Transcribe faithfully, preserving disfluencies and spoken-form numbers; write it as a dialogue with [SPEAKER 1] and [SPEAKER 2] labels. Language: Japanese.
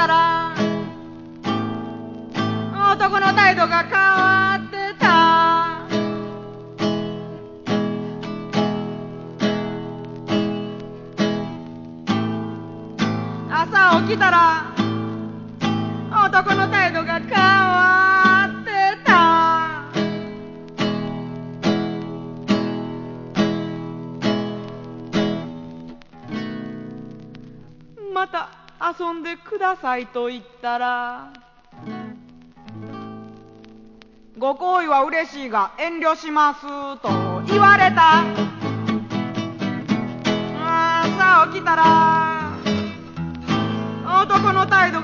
[SPEAKER 1] たら男の態度が変わってた。朝起きたら男の態度が変わってた。また遊んでくださいと言ったら、ご好意は嬉しいが遠慮しますと言われた。朝起きたら男の態度